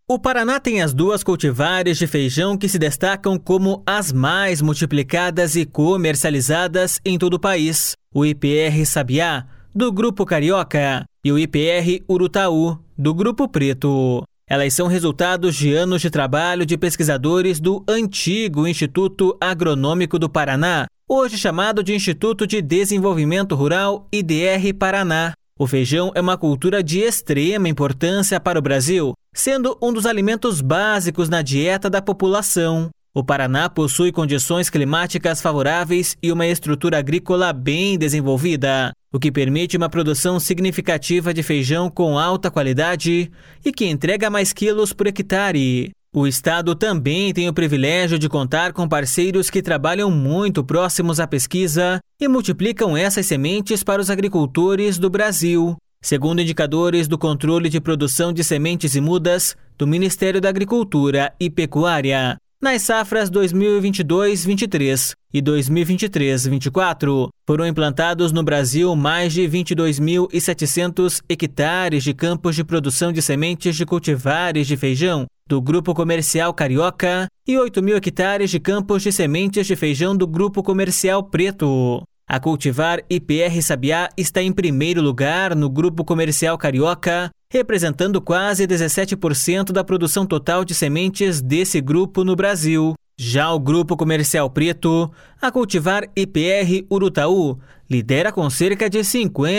O Paraná tem as duas cultivares de feijão que se destacam como as mais multiplicadas e comercializadas em todo o país. O IPR Sabiá, do Grupo Carioca, e o IPR Urutaú, do Grupo Preto. Elas são resultados de anos de trabalho de pesquisadores do antigo Instituto Agronômico do Paraná, hoje chamado de Instituto de Desenvolvimento Rural, IDR Paraná. O feijão é uma cultura de extrema importância para o Brasil, sendo um dos alimentos básicos na dieta da população. O Paraná possui condições climáticas favoráveis e uma estrutura agrícola bem desenvolvida, o que permite uma produção significativa de feijão com alta qualidade e que entrega mais quilos por hectare. O estado também tem o privilégio de contar com parceiros que trabalham muito próximos à pesquisa e multiplicam essas sementes para os agricultores do Brasil. Segundo indicadores do Controle de Produção de Sementes e Mudas do Ministério da Agricultura e Pecuária, nas safras 2022-23 e 2023-24, foram implantados no Brasil mais de 22.700 hectares de campos de produção de sementes de cultivares de feijão do Grupo Comercial Carioca e 8.000 hectares de campos de sementes de feijão do Grupo Comercial Preto. A cultivar IPR Sabiá está em primeiro lugar no Grupo Comercial Carioca, representando quase 17% da produção total de sementes desse grupo no Brasil. Já o Grupo Comercial Preto, a cultivar IPR Urutaú, lidera com cerca de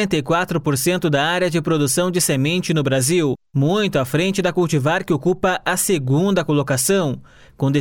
54% da área de produção de semente no Brasil, muito à frente da cultivar que ocupa a segunda colocação, com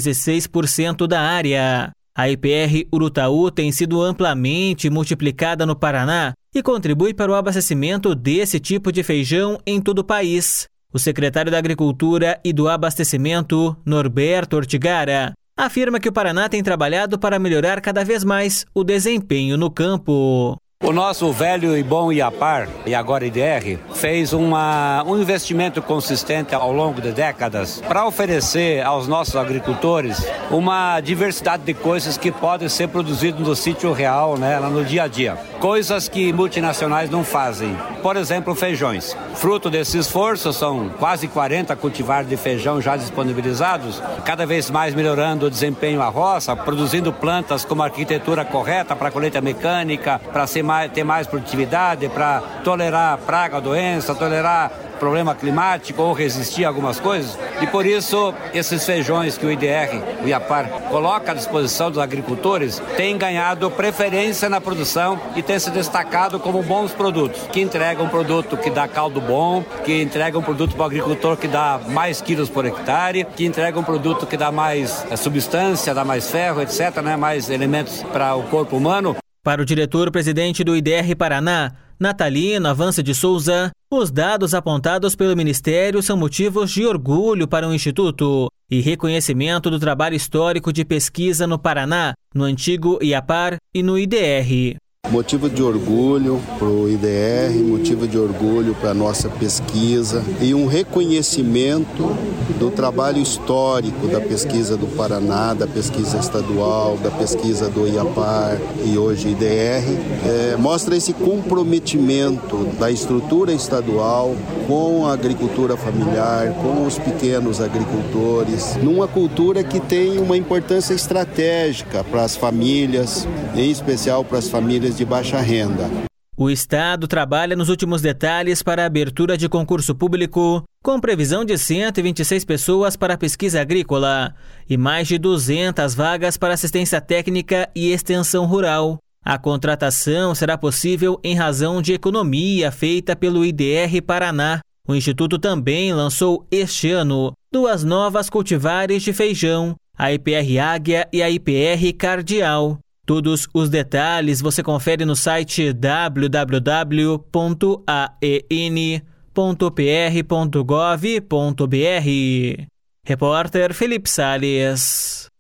16% da área. A IPR Urutaú tem sido amplamente multiplicada no Paraná e contribui para o abastecimento desse tipo de feijão em todo o país. O secretário da Agricultura e do Abastecimento, Norberto Ortigara, afirma que o Paraná tem trabalhado para melhorar cada vez mais o desempenho no campo. O nosso velho e bom IAPAR, e agora IDR, fez um investimento consistente ao longo de décadas para oferecer aos nossos agricultores uma diversidade de coisas que podem ser produzidas no sítio real, lá no dia a dia. Coisas que multinacionais não fazem. Por exemplo, feijões. Fruto desse esforço, são quase 40 cultivares de feijão já disponibilizados, cada vez mais melhorando o desempenho à roça, produzindo plantas com uma arquitetura correta para colheita mecânica, para ter mais produtividade, para tolerar praga, doença, tolerar problema climático ou resistir a algumas coisas. E por isso, esses feijões que o IDR, o IAPAR, coloca à disposição dos agricultores, têm ganhado preferência na produção e têm se destacado como bons produtos, que entregam um produto que dá caldo bom, que entregam um produto para o agricultor que dá mais quilos por hectare, que entregam um produto que dá mais substância, dá mais ferro, etc., mais elementos para o corpo humano. Para o diretor-presidente do IDR Paraná, Natalino Avança de Souza, os dados apontados pelo Ministério são motivos de orgulho para o Instituto e reconhecimento do trabalho histórico de pesquisa no Paraná, no antigo IAPAR e no IDR. Motivo de orgulho para o IDR, motivo de orgulho para a nossa pesquisa e um reconhecimento do trabalho histórico da pesquisa do Paraná, da pesquisa estadual, da pesquisa do IAPAR e hoje IDR. Mostra esse comprometimento da estrutura estadual com a agricultura familiar, com os pequenos agricultores, numa cultura que tem uma importância estratégica para as famílias, em especial para as famílias de baixa renda. O Estado trabalha nos últimos detalhes para a abertura de concurso público, com previsão de 126 pessoas para a pesquisa agrícola e mais de 200 vagas para assistência técnica e extensão rural. A contratação será possível em razão de economia feita pelo IDR Paraná. O Instituto também lançou este ano 2 novas cultivares de feijão, a IPR Águia e a IPR Cardial. Todos os detalhes você confere no site www.aen.pr.gov.br. Repórter Felipe Salles.